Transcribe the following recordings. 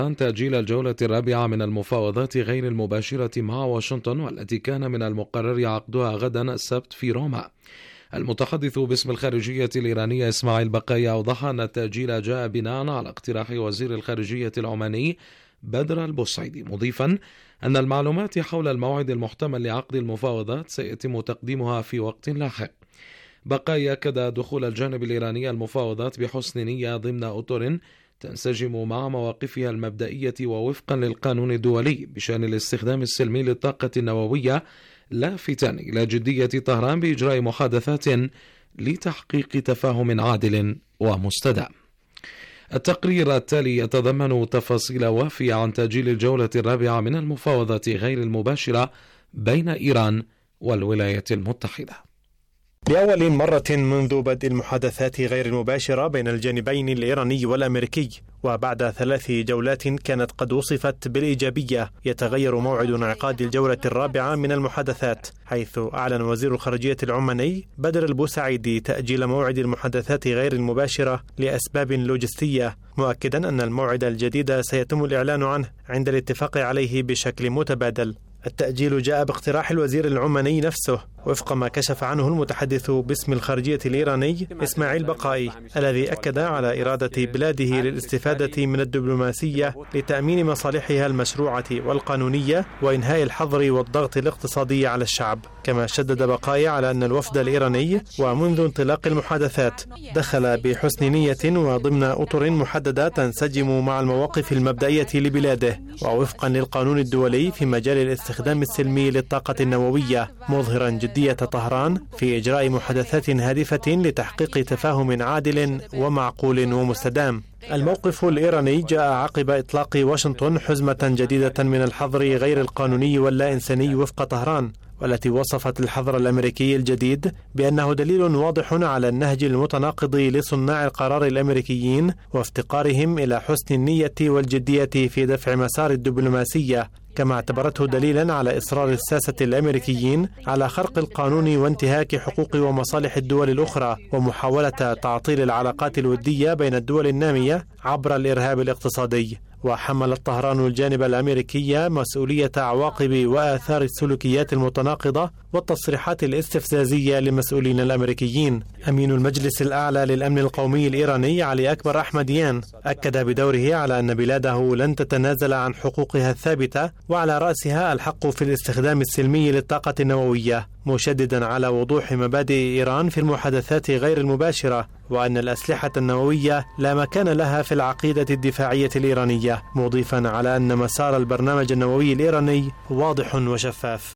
تأجيل الجولة الرابعة من المفاوضات غير المباشرة مع واشنطن، والتي كان من المقرر عقدها غدا السبت في روما. المتحدث باسم الخارجية الإيرانية إسماعيل بقاي أوضح أن التأجيل جاء بناء على اقتراح وزير الخارجية العماني بدر البوسعيدي، مضيفا أن المعلومات حول الموعد المحتمل لعقد المفاوضات سيتم تقديمها في وقت لاحق. بقاي أكد دخول الجانب الإيراني المفاوضات بحسن نية ضمن أطر تنسجم مع مواقفها المبدئية ووفقا للقانون الدولي بشأن الاستخدام السلمي للطاقة النووية، لافتا إلى جدية طهران بإجراء محادثات لتحقيق تفاهم عادل ومستدام. التقرير التالي يتضمن تفاصيل وافية عن تأجيل الجولة الرابعة من المفاوضات غير المباشرة بين إيران والولايات المتحدة. لأول مرة منذ بدء المحادثات غير المباشرة بين الجانبين الإيراني والأمريكي، وبعد 3 جولات كانت قد وصفت بالإيجابية، يتغير موعد انعقاد الجولة الرابعة من المحادثات، حيث أعلن وزير الخارجية العماني بدر البوسعيدي تأجيل موعد المحادثات غير المباشرة لأسباب لوجستية، مؤكدا أن الموعد الجديد سيتم الإعلان عنه عند الاتفاق عليه بشكل متبادل. التأجيل جاء باقتراح الوزير العماني نفسه، وفق ما كشف عنه المتحدث باسم الخارجية الإيراني إسماعيل بقاي، الذي أكد على إرادة بلاده للاستفادة من الدبلوماسية لتأمين مصالحها المشروعة والقانونية وإنهاء الحظر والضغط الاقتصادي على الشعب. كما شدد بقاي على أن الوفد الإيراني ومنذ انطلاق المحادثات دخل بحسن نية وضمن أطر محددة تنسجم مع المواقف المبدئية لبلاده ووفقا للقانون الدولي في مجال الاستخدام السلمي للطاقة النووية، مظهرا جدية طهران في إجراء محادثات هادفة لتحقيق تفاهم عادل ومعقول ومستدام. الموقف الإيراني جاء عقب إطلاق واشنطن حزمة جديدة من الحظر غير القانوني واللا إنساني وفق طهران، والتي وصفت الحظر الأمريكي الجديد بأنه دليل واضح على النهج المتناقض لصناع القرار الأمريكيين وافتقارهم إلى حسن النية والجدية في دفع مسار الدبلوماسية، كما اعتبرته دليلا على إصرار الساسة الأمريكيين على خرق القانون وانتهاك حقوق ومصالح الدول الأخرى ومحاولة تعطيل العلاقات الودية بين الدول النامية عبر الإرهاب الاقتصادي. وحملت طهران الجانب الأمريكي مسؤولية عواقب وآثار السلوكيات المتناقضة والتصريحات الاستفزازية لمسؤولين الأمريكيين. أمين المجلس الأعلى للأمن القومي الإيراني علي أكبر أحمديان أكد بدوره على أن بلاده لن تتنازل عن حقوقها الثابتة وعلى رأسها الحق في الاستخدام السلمي للطاقة النووية، مشددا على وضوح مبادئ إيران في المحادثات غير المباشرة، وأن الأسلحة النووية لا مكان لها في العقيدة الدفاعية الإيرانية، مضيفا على أن مسار البرنامج النووي الإيراني واضح وشفاف.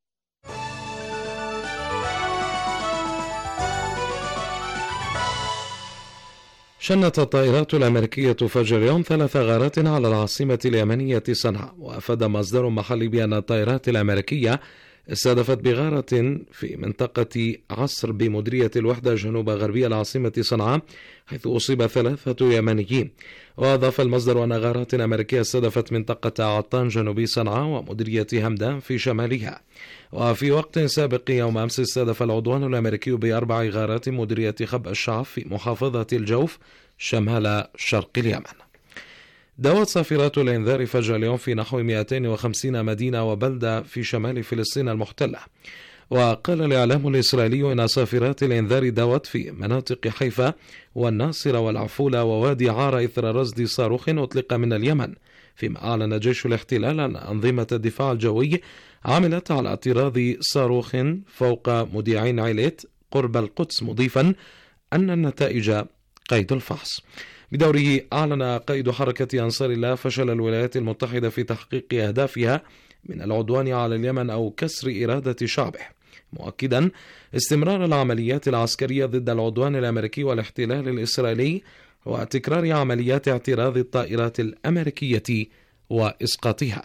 شنت الطائرات الأمريكية فجر اليوم 3 غارات على العاصمة اليمنية صنعاء، وأفاد مصدر محلي بأن الطائرات الأمريكية استهدفت بغارة في منطقة عصر بمديرية الوحدة جنوب غربي العاصمة صنعاء، حيث أصيب 3 يمنيين. وأضاف المصدر أن غارات أمريكية استهدفت منطقة عطان جنوبي صنعاء ومديرية همدان في شمالها. وفي وقت سابق يوم أمس استهدف العدوان الأمريكي ب4 غارات مديرية خبأ الشعب في محافظة الجوف شمال شرق اليمن. داوت صافرات الإنذار فجر اليوم في نحو 250 مدينة وبلدة في شمال فلسطين المحتلة. وقال الإعلام الإسرائيلي إن صافرات الإنذار داوت في مناطق حيفا والناصرة والعفولة ووادي عارة إثر رصد صاروخ أطلق من اليمن، فيما أعلن جيش الاحتلال أن أنظمة الدفاع الجوي عملت على اعتراض صاروخ فوق مديعين عيليت قرب القدس، مضيفا أن النتائج قيد الفحص. بدوره أعلن قائد حركة أنصار الله فشل الولايات المتحدة في تحقيق أهدافها من العدوان على اليمن أو كسر إرادة شعبه، مؤكدا استمرار العمليات العسكرية ضد العدوان الأمريكي والاحتلال الإسرائيلي وتكرار عمليات اعتراض الطائرات الأمريكية وإسقاطها.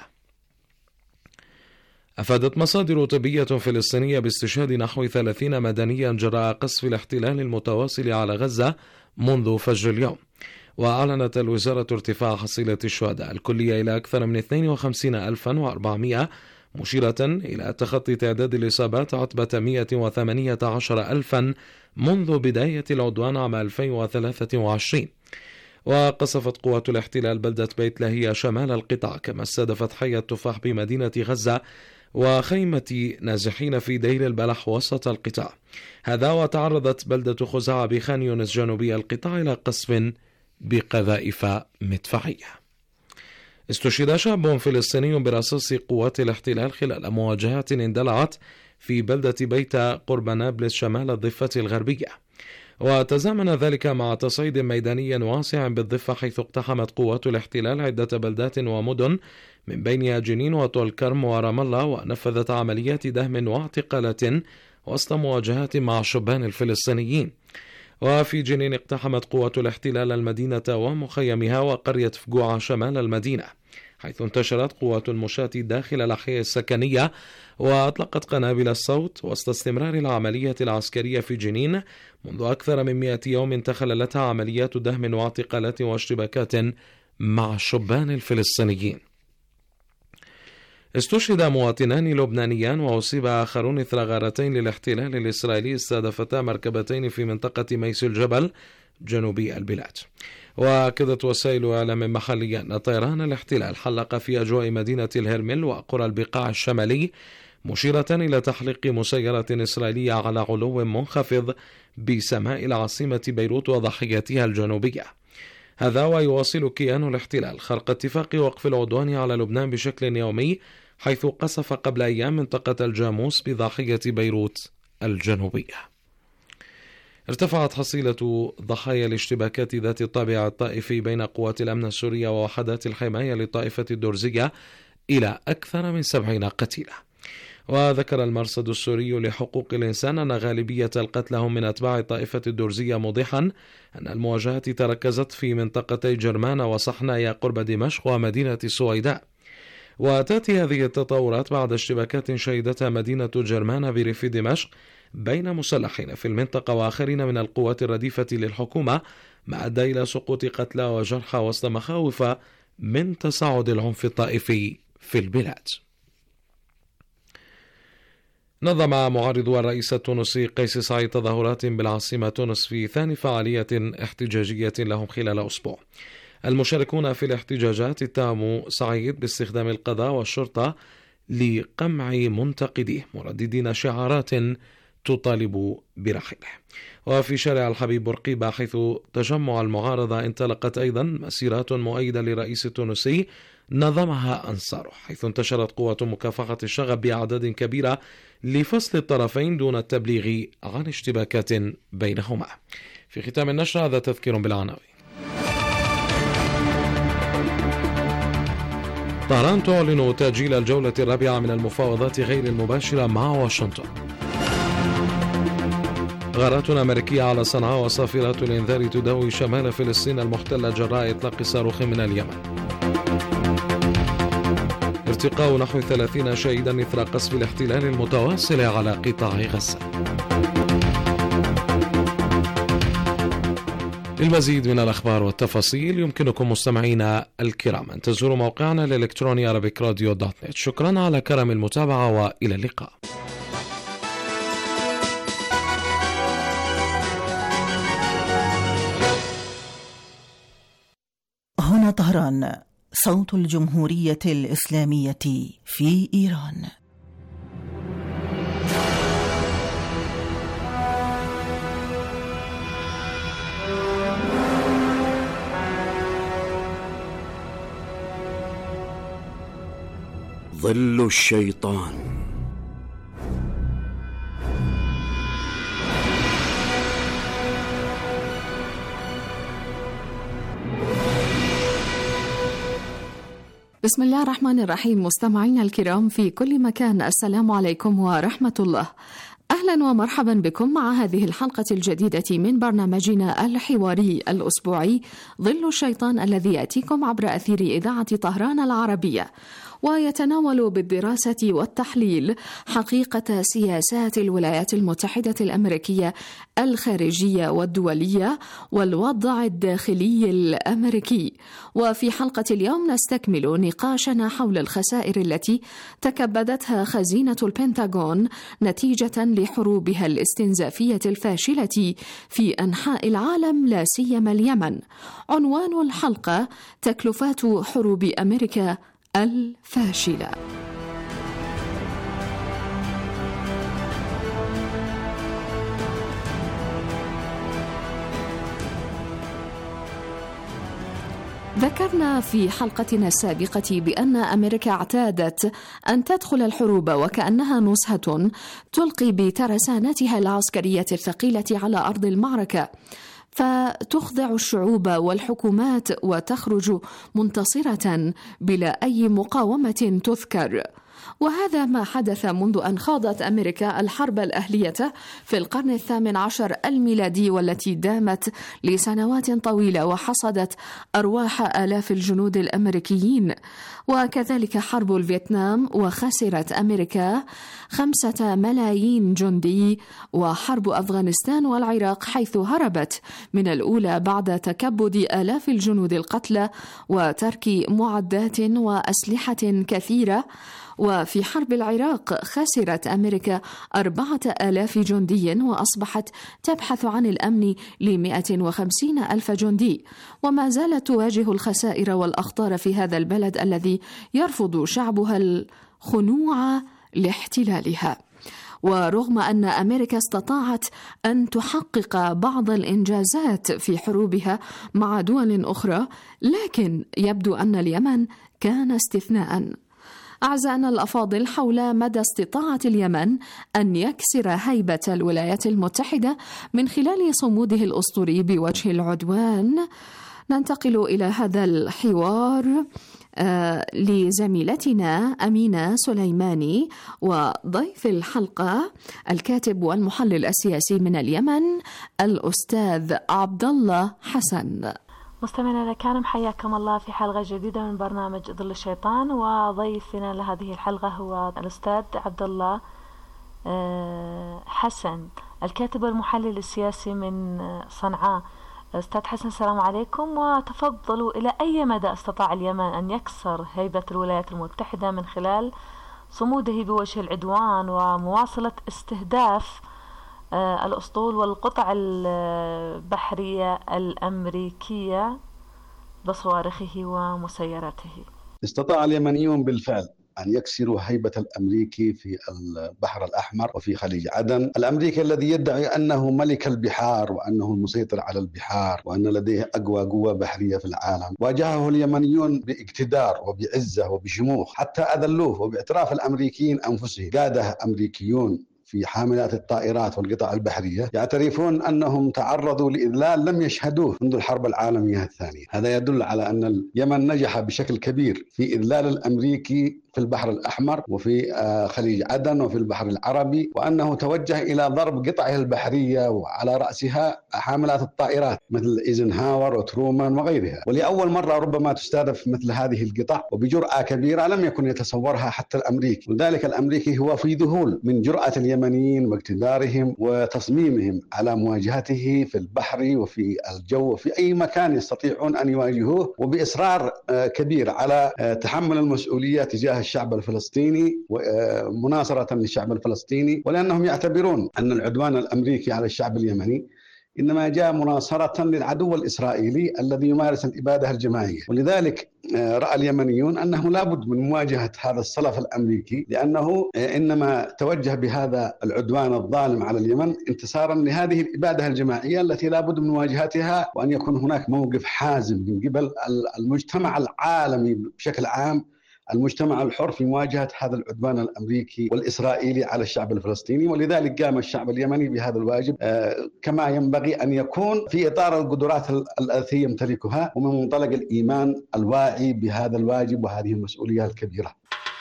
أفادت مصادر طبية فلسطينية باستشهاد نحو 30 مدنيا جراء قصف الاحتلال المتواصل على غزة منذ فجر اليوم. وأعلنت الوزارة ارتفاع حصيلة الشهداء الكلية إلى أكثر من 52,400، مشيرة إلى تخطي تعداد الإصابات عتبة 118,000 منذ بداية العدوان عام 2023. وقصفت قوات الاحتلال بلدة بيت لاهيا شمال القطاع، كما استهدفت حي التفاح بمدينة غزة وخيمة نازحين في دير البلح وسط القطاع. هذا وتعرضت بلدة خزاعة بخان يونس جنوبي القطاع إلى قصف بقذائف مدفعية. استشهد شاب فلسطيني برصاص قوات الاحتلال خلال مواجهات اندلعت في بلدة بيتا قرب نابلس شمال الضفة الغربية، وتزامن ذلك مع تصعيد ميداني واسع بالضفة، حيث اقتحمت قوات الاحتلال عدة بلدات ومدن من بينها جنين وطول كرم ورام الله، ونفذت عمليات دهم واعتقالات وسط مواجهات مع الشبان الفلسطينيين. وفي جنين اقتحمت قوات الاحتلال المدينة ومخيمها وقرية فجوعة شمال المدينة، حيث انتشرت قوات المشاة داخل الأحياء السكنية وأطلقت قنابل الصوت وسط استمرار العملية العسكرية في جنين منذ أكثر من 100 يوم تخللتها عمليات دهم واعتقالات واشتباكات مع الشبان الفلسطينيين. استشهد مواطنان لبنانيان وأصيب آخرون إثر غارتين للاحتلال الإسرائيلي استهدفتا مركبتين في منطقة ميس الجبل جنوبي البلاد. وأكدت وسائل إعلام محلية أن طيران الاحتلال حلق في أجواء مدينة الهرمل وقرى البقاع الشمالي، مشيرة إلى تحليق مسيرة إسرائيلية على علو منخفض بسماء العاصمة بيروت وضاحيتها الجنوبية. هذا ويواصل كيان الاحتلال خرق اتفاق وقف العدوان على لبنان بشكل يومي، حيث قصف قبل أيام منطقة الجاموس بضاحية بيروت الجنوبية. ارتفعت حصيلة ضحايا الاشتباكات ذات الطابع الطائفي بين قوات الأمن السورية ووحدات الحماية للطائفة الدرزية إلى أكثر من 70 قتيلا. وذكر المرصد السوري لحقوق الإنسان أن غالبية القتلى هم من أتباع الطائفة الدرزية، موضحا أن المواجهات تركزت في منطقتي جرمان وصحنايا قرب دمشق ومدينة السويداء. وتأتي هذه التطورات بعد اشتباكات شهدتها مدينة جرمان بريف دمشق بين مسلحين في المنطقة وآخرين من القوات الرديفة للحكومة، ما أدى إلى سقوط قتلى وجرحى وسط مخاوف من تصاعد العنف الطائفي في البلاد. نظم معارضو الرئيس التونسي قيس سعيد تظاهرات بالعاصمة تونس في ثاني فعالية احتجاجية لهم خلال أسبوع. المشاركون في الاحتجاجات اتهموا سعيد باستخدام القضاء والشرطة لقمع منتقديه، مرددين شعارات تطالب برحيله. وفي شارع الحبيب بورقيبة حيث تجمع المعارضة انطلقت أيضا مسيرات مؤيدة للرئيس التونسي نظمها أنصاره، حيث انتشرت قوة مكافحة الشغب بأعداد كبيرة لفصل الطرفين دون التبليغ عن اشتباكات بينهما. في ختام النشرة هذا تذكير بالعناوين. طهران تعلن تأجيل الجولة الرابعة من المفاوضات غير المباشرة مع واشنطن. غارات أمريكية على صنعاء وصافرات الإنذار تداوي شمال فلسطين المحتلة جراء إطلاق صاروخ من اليمن. ارتقاء نحو 30 شهيدا إثر قصف الاحتلال المتواصل على قطاع غزة. للمزيد من الأخبار والتفاصيل يمكنكم مستمعينا الكرام أن تزوروا موقعنا الإلكتروني arabicradio.net. شكرا على كرم المتابعة وإلى اللقاء. هنا طهران، صوت الجمهورية الإسلامية في إيران. ظل الشيطان. بسم الله الرحمن الرحيم. مستمعينا الكرام في كل مكان، السلام عليكم ورحمة الله. أهلا ومرحبا بكم مع هذه الحلقة الجديدة من برنامجنا الحواري الأسبوعي ظل الشيطان، الذي يأتيكم عبر أثير إذاعة طهران العربية. ويتناول بالدراسة والتحليل حقيقة سياسات الولايات المتحدة الأمريكية الخارجية والدولية والوضع الداخلي الأمريكي. وفي حلقة اليوم نستكمل نقاشنا حول الخسائر التي تكبدتها خزينة البنتاغون نتيجة لحروبها الاستنزافية الفاشلة في أنحاء العالم لا سيما اليمن. عنوان الحلقة: تكلفات حروب أمريكا الفاشلة. ذكرنا في حلقتنا السابقة بأن أمريكا اعتادت أن تدخل الحروب وكأنها نزهة تلقي بترسانتها العسكرية الثقيلة على أرض المعركة، فتخضع الشعوب والحكومات وتخرج منتصرة بلا أي مقاومة تذكر. وهذا ما حدث منذ أن خاضت أمريكا الحرب الأهلية في القرن 18 الميلادي، والتي دامت لسنوات طويلة وحصدت أرواح آلاف الجنود الأمريكيين. وكذلك حرب الفيتنام، وخسرت أمريكا 5 ملايين جندي، وحرب أفغانستان والعراق حيث هربت من الأولى بعد تكبد آلاف الجنود القتلى وترك معدات وأسلحة كثيرة. وفي حرب العراق خسرت أمريكا 4,000 جندي وأصبحت تبحث عن الأمن ل150,000 جندي، وما زالت تواجه الخسائر والأخطار في هذا البلد الذي يرفض شعبها الخنوع لاحتلالها. ورغم أن أمريكا استطاعت أن تحقق بعض الإنجازات في حروبها مع دول أخرى، لكن يبدو أن اليمن كان استثناءً. أعزائنا الأفاضل، حول مدى استطاعة اليمن أن يكسر هيبة الولايات المتحدة من خلال صموده الأسطوري بوجه العدوان، ننتقل إلى هذا الحوار لزميلتنا أمينة سليماني، وضيف الحلقة الكاتب والمحلل السياسي من اليمن الأستاذ عبد الله حسن. مستمعينا الكرام، حياكم الله في حلقة جديدة من برنامج ظل الشيطان، وضيفنا لهذه الحلقة هو الأستاذ عبد الله حسن، الكاتب والمحلل السياسي من صنعاء. أستاذ حسن، السلام عليكم، وتفضلوا إلى أي مدى استطاع اليمن أن يكسر هيبة الولايات المتحدة من خلال صموده بوجه العدوان ومواصلة استهداف الأسطول والقطع البحرية الأمريكية بصواريخه ومسيراته؟ استطاع اليمنيون بالفعل أن يكسروا هيبة الأمريكي في البحر الأحمر وفي خليج عدن. الأمريكي الذي يدعي أنه ملك البحار وأنه المسيطر على البحار وأن لديه أقوى قوة بحرية في العالم، واجهه اليمنيون باقتدار وبعزة وبشموخ حتى أذلوه. وباعتراف الأمريكيين أنفسهم، قاده أمريكيون في حاملات الطائرات والقطع البحرية يعترفون أنهم تعرضوا لإذلال لم يشهدوه منذ الحرب العالمية الثانية. هذا يدل على أن اليمن نجح بشكل كبير في إذلال الأمريكي في البحر الأحمر وفي خليج عدن وفي البحر العربي، وأنه توجه إلى ضرب قطعه البحرية وعلى رأسها حاملات الطائرات مثل إيزنهاور وترومان وغيرها. ولأول مرة ربما تستهدف مثل هذه القطع وبجرأة كبيرة لم يكن يتصورها حتى الأمريكي. ولذلك الأمريكي هو في ذهول من جرأة اليمنيين واقتدارهم وتصميمهم على مواجهته في البحر وفي الجو وفي أي مكان يستطيعون أن يواجهوه، وبإصرار كبير على تحمل المسؤولية تجاه الشعب الفلسطيني ومناصرة للشعب الفلسطيني، ولأنهم يعتبرون أن العدوان الأمريكي على الشعب اليمني إنما جاء مناصرة للعدو الإسرائيلي الذي يمارس الإبادة الجماعية. ولذلك رأى اليمنيون أنه لابد من مواجهة هذا الصلف الأمريكي، لأنه إنما توجه بهذا العدوان الظالم على اليمن انتصارا لهذه الإبادة الجماعية التي لابد من مواجهتها، وأن يكون هناك موقف حازم من قبل المجتمع العالمي بشكل عام، المجتمع الحر، في مواجهة هذا العدوان الأمريكي والإسرائيلي على الشعب الفلسطيني. ولذلك قام الشعب اليمني بهذا الواجب كما ينبغي أن يكون في إطار القدرات التي يمتلكها ومن منطلق الإيمان الواعي بهذا الواجب وهذه المسؤولية الكبيرة.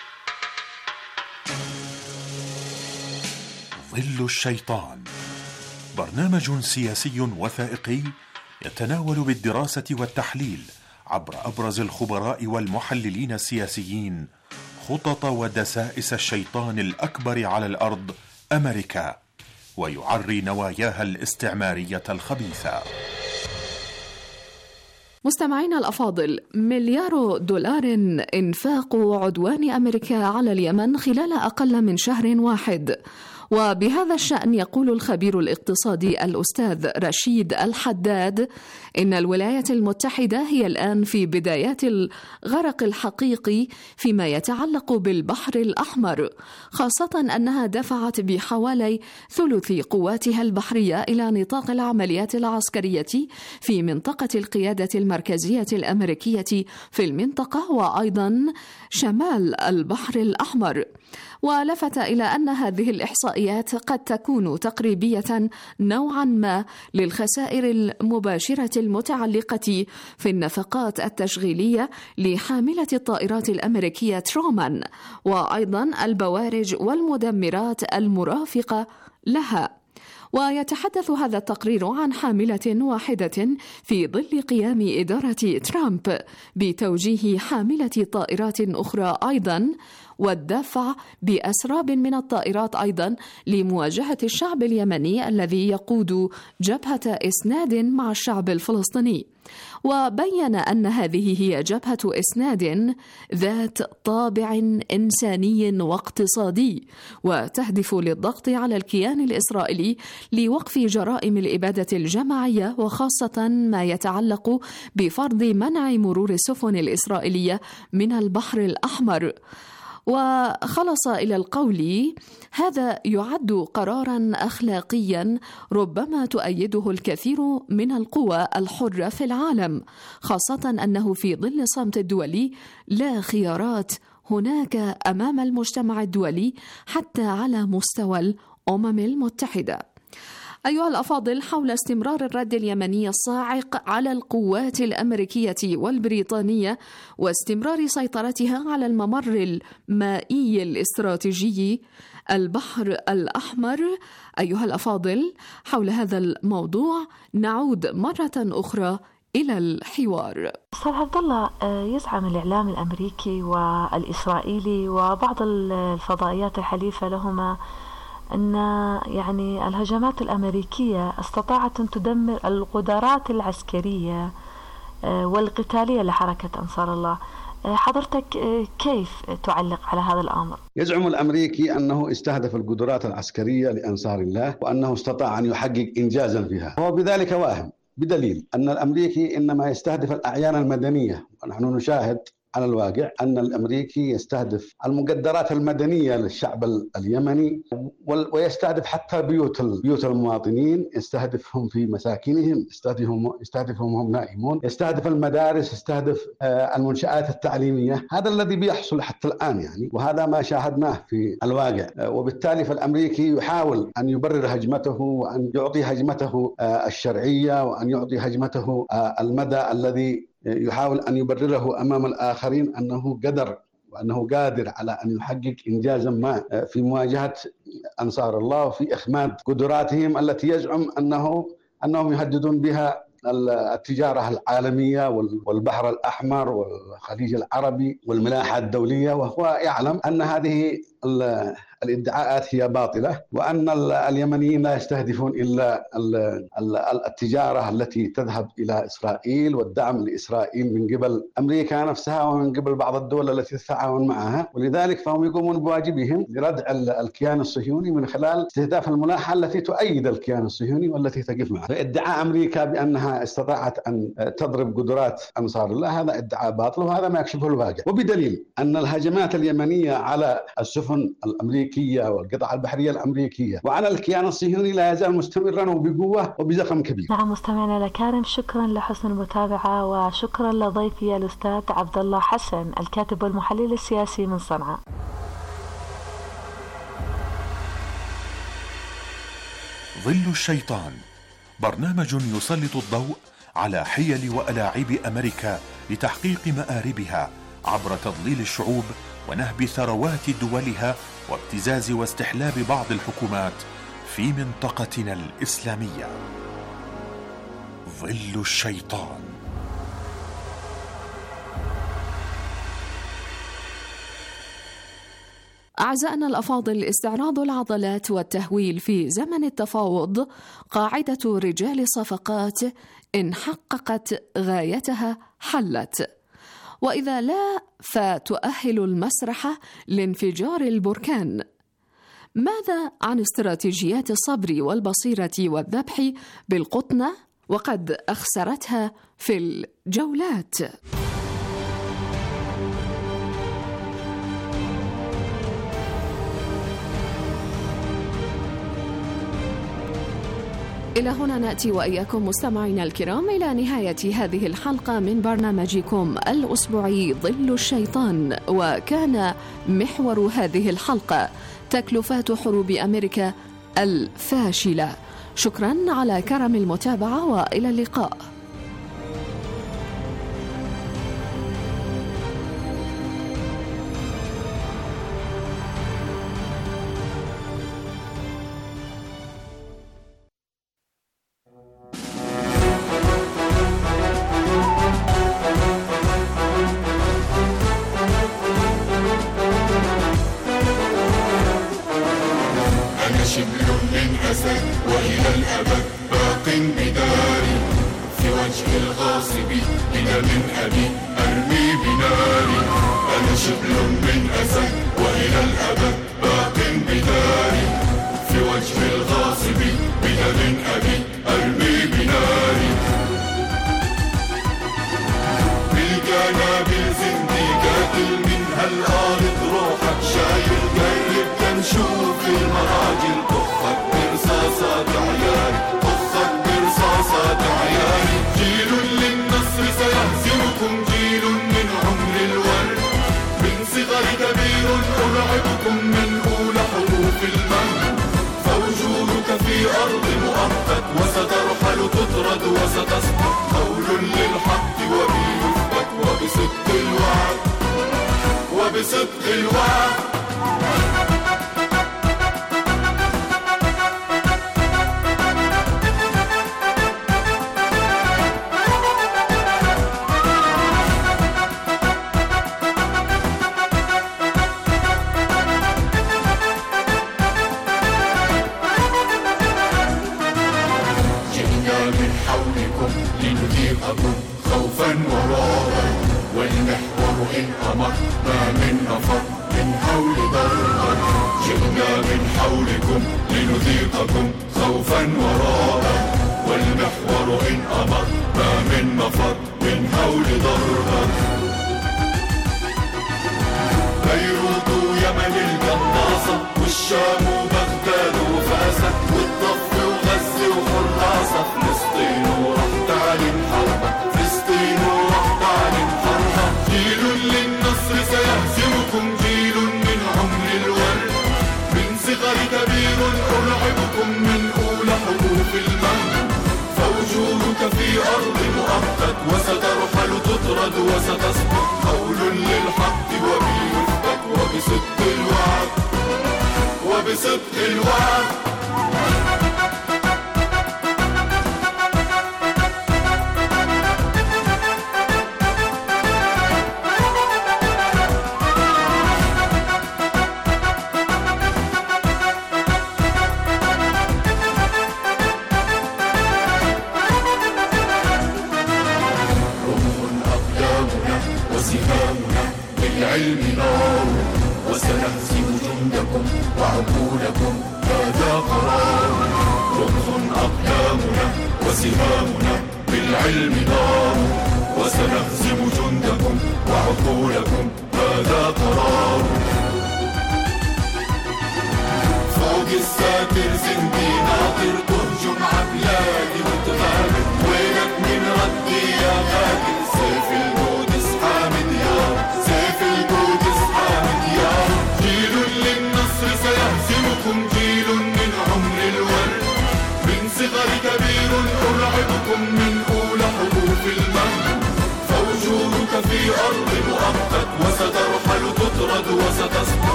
ظل الشيطان، برنامج سياسي وثائقي يتناول بالدراسة والتحليل عبر أبرز الخبراء والمحللين السياسيين خطط ودسائس الشيطان الأكبر على الأرض أمريكا، ويعري نواياها الاستعمارية الخبيثة. مستمعينا الأفاضل، مليار دولار إنفاق عدوان أمريكا على اليمن خلال أقل من شهر واحد. وبهذا الشأن يقول الخبير الاقتصادي الأستاذ رشيد الحداد إن الولايات المتحدة هي الآن في بدايات الغرق الحقيقي فيما يتعلق بالبحر الأحمر، خاصة أنها دفعت بحوالي ثلث قواتها البحرية إلى نطاق العمليات العسكرية في منطقة القيادة المركزية الأمريكية في المنطقة وأيضا شمال البحر الأحمر. ولفت إلى أن هذه الإحصائيات قد تكون تقريبية نوعا ما للخسائر المباشرة المتعلقة في النفقات التشغيلية لحاملة الطائرات الأمريكية ترومان، وأيضا البوارج والمدمرات المرافقة لها. ويتحدث هذا التقرير عن حاملة واحدة في ظل قيام إدارة ترامب بتوجيه حاملة طائرات أخرى أيضا والدفع بأسراب من الطائرات أيضا لمواجهة الشعب اليمني الذي يقود جبهة إسناد مع الشعب الفلسطيني. وبين أن هذه هي جبهة إسناد ذات طابع إنساني واقتصادي، وتهدف للضغط على الكيان الإسرائيلي لوقف جرائم الإبادة الجماعية، وخاصة ما يتعلق بفرض منع مرور السفن الإسرائيلية من البحر الأحمر. وخلص إلى القول: هذا يعد قراراً أخلاقياً ربما تؤيده الكثير من القوى الحرة في العالم، خاصة أنه في ظل صمت الدولي لا خيارات هناك أمام المجتمع الدولي حتى على مستوى الأمم المتحدة. أيها الأفاضل، حول استمرار الرد اليمني الصاعق على القوات الأمريكية والبريطانية واستمرار سيطرتها على الممر المائي الاستراتيجي البحر الأحمر، أيها الأفاضل، حول هذا الموضوع نعود مرة أخرى إلى الحوار. أستاذ عبد الله، يزعم الإعلام الأمريكي والإسرائيلي وبعض الفضائيات الحليفة لهما أن يعني الهجمات الأمريكية استطاعت أن تدمر القدرات العسكرية والقتالية لحركة أنصار الله. حضرتك كيف تعلق على هذا الأمر؟ يزعم الأمريكي أنه استهدف القدرات العسكرية لأنصار الله وأنه استطاع أن يحقق إنجازا فيها، هو بذلك واهم، بدليل أن الأمريكي إنما يستهدف الأعيان المدنية، ونحن نشاهد على الواقع أن الأمريكي يستهدف المقدرات المدنية للشعب اليمني، ويستهدف حتى بيوت المواطنين، يستهدفهم في مساكنهم، يستهدفهم هم نائمون، يستهدف المدارس، يستهدف المنشآت التعليمية. هذا الذي بيحصل حتى الآن يعني، وهذا ما شاهدناه في الواقع. وبالتالي فالأمريكي يحاول أن يبرر هجمته وأن يعطي هجمته الشرعية وأن يعطي هجمته المدى الذي يحاول أن يبرره أمام الآخرين أنه قدر وأنه قادر على أن يحقق إنجازا ما في مواجهة أنصار الله وفي إخماد قدراتهم التي يزعم أنهم يهددون بها التجارة العالمية والبحر الأحمر والخليج العربي والملاحة الدولية، وهو يعلم أن هذه الادعاءات هي باطلة، وأن اليمنيين لا يستهدفون إلا التجارة التي تذهب إلى إسرائيل والدعم لإسرائيل من قبل أمريكا نفسها ومن قبل بعض الدول التي تتعاون معها. ولذلك فهم يقومون بواجبهم لردع الكيان الصهيوني من خلال استهداف الملاحة التي تؤيد الكيان الصهيوني والتي تقف معه. فادعاء أمريكا بأنها استطاعت أن تضرب قدرات أنصار الله هذا ادعاء باطل، وهذا ما يكشفه الواقع. وبدليل أن الهجمات اليمنية على السفن الأمريكية والقطع البحرية الأمريكية وعلى الكيان الصهيوني لا يزال مستمرا وبقوة وبزخم كبير. نعم مستمعينا الكرام، شكرا لحسن المتابعة، وشكرا لضيفي الأستاذ عبد الله حسن الكاتب والمحلل السياسي من صنعاء. ظل الشيطان، برنامج يسلط الضوء على حيل وألاعيب أمريكا لتحقيق مآربها عبر تضليل الشعوب ونهب ثروات دولها وابتزاز واستحلاب بعض الحكومات في منطقتنا الإسلامية. ظل الشيطان. أعزائنا الأفاضل، استعراض العضلات والتهويل في زمن التفاوض قاعدة رجال صفقات إن حققت غايتها حلت، وإذا لا فتؤهل المسرح لانفجار البركان. ماذا عن استراتيجيات الصبر والبصيرة والذبح بالقطنة وقد أخسرتها في الجولات؟ إلى هنا نأتي وإياكم مستمعينا الكرام إلى نهاية هذه الحلقة من برنامجكم الأسبوعي ظل الشيطان، وكان محور هذه الحلقة تكلفات حروب أمريكا الفاشلة. شكرا على كرم المتابعة وإلى اللقاء.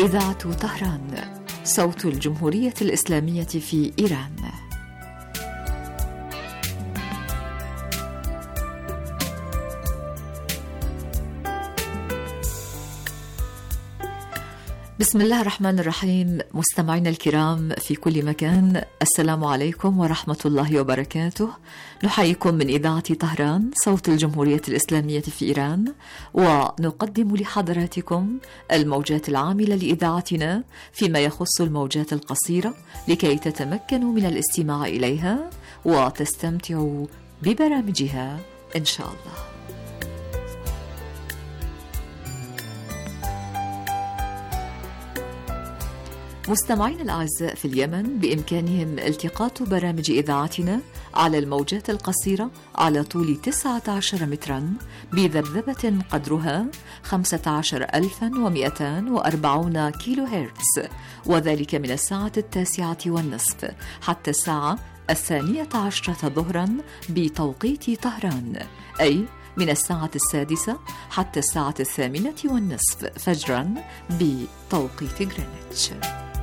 إذاعة طهران، صوت الجمهورية الإسلامية في إيران. بسم الله الرحمن الرحيم. مستمعينا الكرام في كل مكان، السلام عليكم ورحمة الله وبركاته. نحييكم من إذاعة طهران، صوت الجمهورية الإسلامية في إيران، ونقدم لحضراتكم الموجات العاملة لإذاعتنا فيما يخص الموجات القصيرة، لكي تتمكنوا من الاستماع إليها وتستمتعوا ببرامجها إن شاء الله. مستمعين الأعزاء في اليمن بإمكانهم التقاط برامج إذاعتنا على الموجات القصيرة على طول 19 مترا بذبذبة قدرها 15240 كيلو هرتز، وذلك من الساعة 9:30 حتى الساعة 12 ظهرا بتوقيت طهران، أي من الساعة 6 حتى الساعة 8:30 فجرا بتوقيت غرينتش.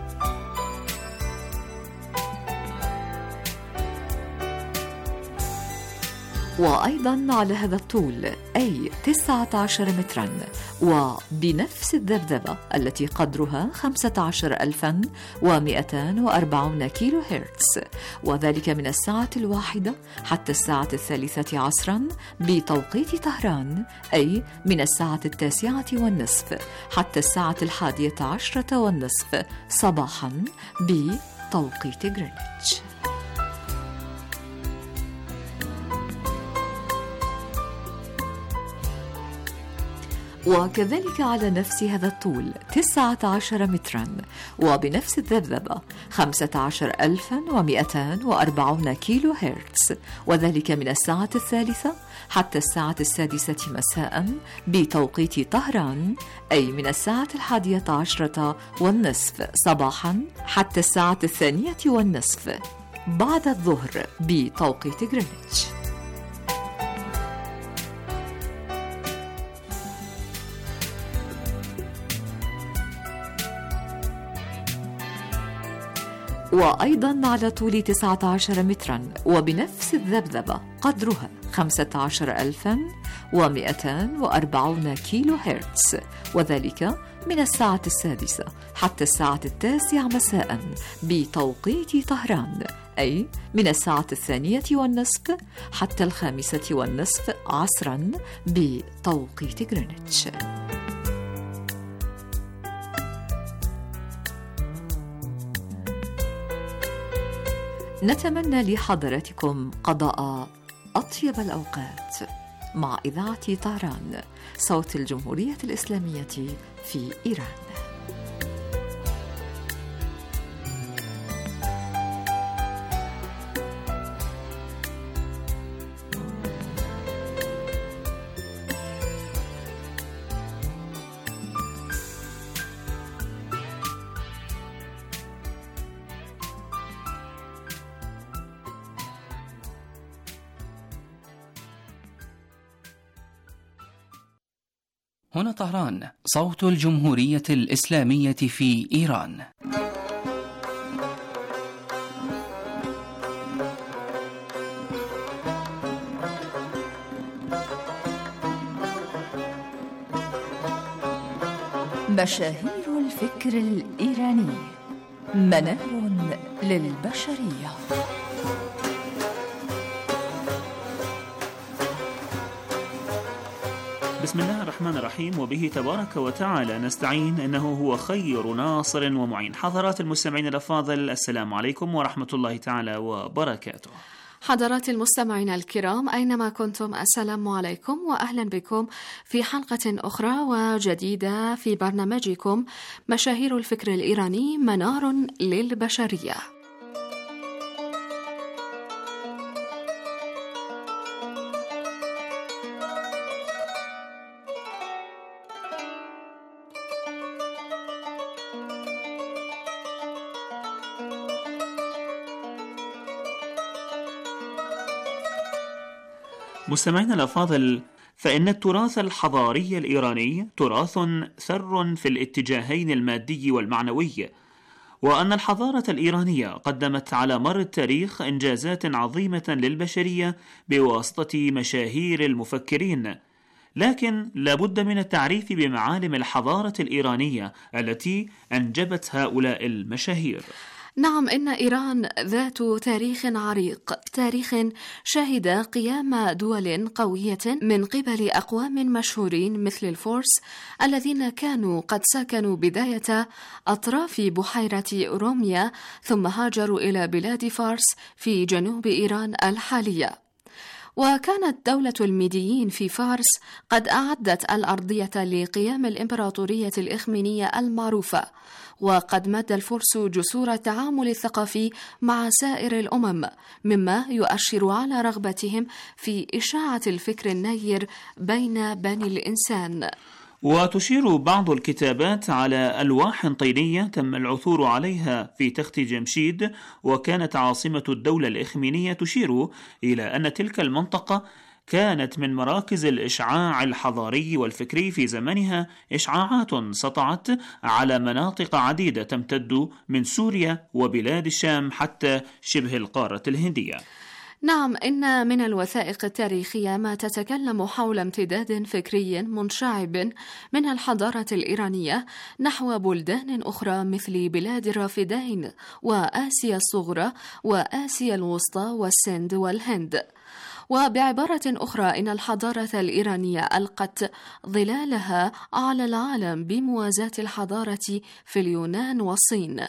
وأيضا على هذا الطول، أي 19 مترا، وبنفس الذبذبة التي قدرها 15240 كيلو هرتز، وذلك من الساعة 1 حتى الساعة 3 عصرا بتوقيت طهران، أي من الساعة 9:30 حتى الساعة 11:30 صباحا بتوقيت غرينتش. وكذلك على نفس هذا الطول 19 مترا، وبنفس الذبذبة 15240 كيلو هرتز، وذلك من الساعة 3 حتى الساعة 6 مساء بتوقيت طهران، أي من الساعة 11:30 صباحا حتى الساعة 2:30 بعد الظهر بتوقيت غرينتش. وأيضا على طول 19 مترا، وبنفس الذبذبة قدرها 15240 كيلو هرتز، وذلك من الساعة 6 حتى الساعة 9 مساء بتوقيت طهران، أي من الساعة 2:30 حتى 5:30 عصرا بتوقيت غرينتش. نتمنى لحضراتكم قضاء أطيب الأوقات مع إذاعة طهران، صوت الجمهورية الإسلامية في إيران. هنا طهران، صوت الجمهورية الإسلامية في إيران. مشاهير الفكر الإيراني، منار للبشرية. بسم الله الرحمن الرحيم، وبه تبارك وتعالى نستعين، إنه هو خير ناصر ومعين. حضرات المستمعين الأفاضل، السلام عليكم ورحمة الله تعالى وبركاته. حضرات المستمعين الكرام أينما كنتم، السلام عليكم وأهلا بكم في حلقة أخرى وجديدة في برنامجكم مشاهير الفكر الإيراني، منار للبشرية. مستمعينا الأفاضل، فإن التراث الحضاري الإيراني تراث ثر في الاتجاهين المادي والمعنوي، وأن الحضارة الإيرانية قدمت على مر التاريخ إنجازات عظيمة للبشرية بواسطة مشاهير المفكرين، لكن لا بد من التعريف بمعالم الحضارة الإيرانية التي أنجبت هؤلاء المشاهير. نعم، إن إيران ذات تاريخ عريق، تاريخ شهد قيام دول قوية من قبل أقوام مشهورين مثل الفرس الذين كانوا قد سكنوا بداية أطراف بحيرة أوروميا ثم هاجروا إلى بلاد فارس في جنوب إيران الحالية. وكانت دولة الميديين في فارس قد أعدت الأرضية لقيام الإمبراطورية الإخمينية المعروفة، وقد مد الفرس جسور التعامل الثقافي مع سائر الأمم، مما يؤشر على رغبتهم في إشاعة الفكر النير بين بني الإنسان. وتشير بعض الكتابات على ألواح طينية تم العثور عليها في تخت جمشيد، وكانت عاصمة الدولة الإخمينية، تشير إلى أن تلك المنطقة كانت من مراكز الإشعاع الحضاري والفكري في زمنها، إشعاعات سطعت على مناطق عديدة تمتد من سوريا وبلاد الشام حتى شبه القارة الهندية. نعم، إن من الوثائق التاريخية ما تتكلم حول امتداد فكري منشعب من الحضارة الإيرانية نحو بلدان أخرى مثل بلاد الرافدين وآسيا الصغرى وآسيا الوسطى والسند والهند. وبعبارة أخرى، إن الحضارة الإيرانية ألقت ظلالها على العالم بموازاة الحضارة في اليونان والصين،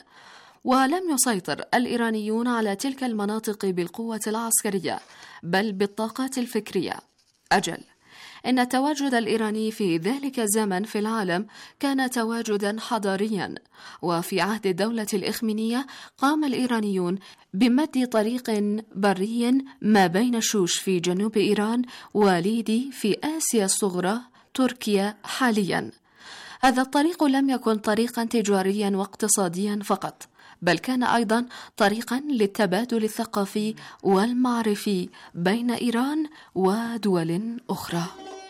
ولم يسيطر الإيرانيون على تلك المناطق بالقوة العسكرية بل بالطاقات الفكرية. أجل، إن التواجد الإيراني في ذلك الزمن في العالم كان تواجدا حضاريا، وفي عهد الدولة الإخمينية قام الإيرانيون بمد طريق بري ما بين شوش في جنوب إيران وليدي في آسيا الصغرى تركيا حاليا. هذا الطريق لم يكن طريقا تجاريا واقتصاديا فقط، بل كان أيضا طريقا للتبادل الثقافي والمعرفي بين إيران ودول أخرى.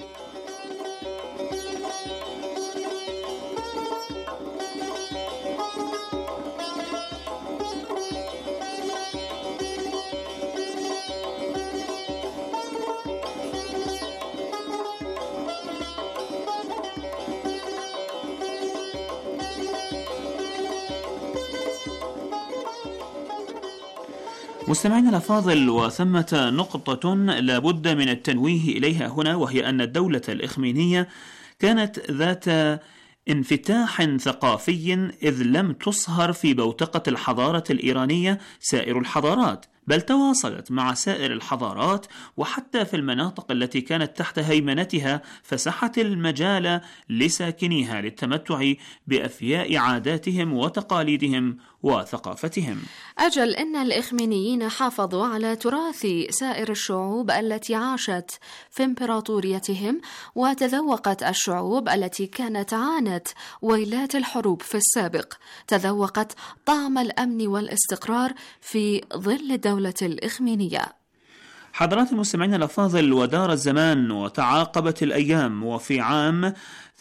مستمعينا الأفاضل، وثمة نقطة لا بد من التنويه إليها هنا، وهي أن الدولة الإخمينية كانت ذات انفتاح ثقافي، إذ لم تصهر في بوتقة الحضارة الإيرانية سائر الحضارات، بل تواصلت مع سائر الحضارات، وحتى في المناطق التي كانت تحت هيمنتها فسحت المجال لساكنيها للتمتع بأفياء عاداتهم وتقاليدهم وثقافتهم. أجل، إن الإخمينيين حافظوا على تراث سائر الشعوب التي عاشت في إمبراطوريتهم، وتذوقت الشعوب التي كانت عانت ويلات الحروب في السابق، تذوقت طعم الأمن والاستقرار في ظل الدولة الإخمينية. حضرات المستمعين الأفاضل، ودار الزمان وتعاقبت الأيام، وفي عام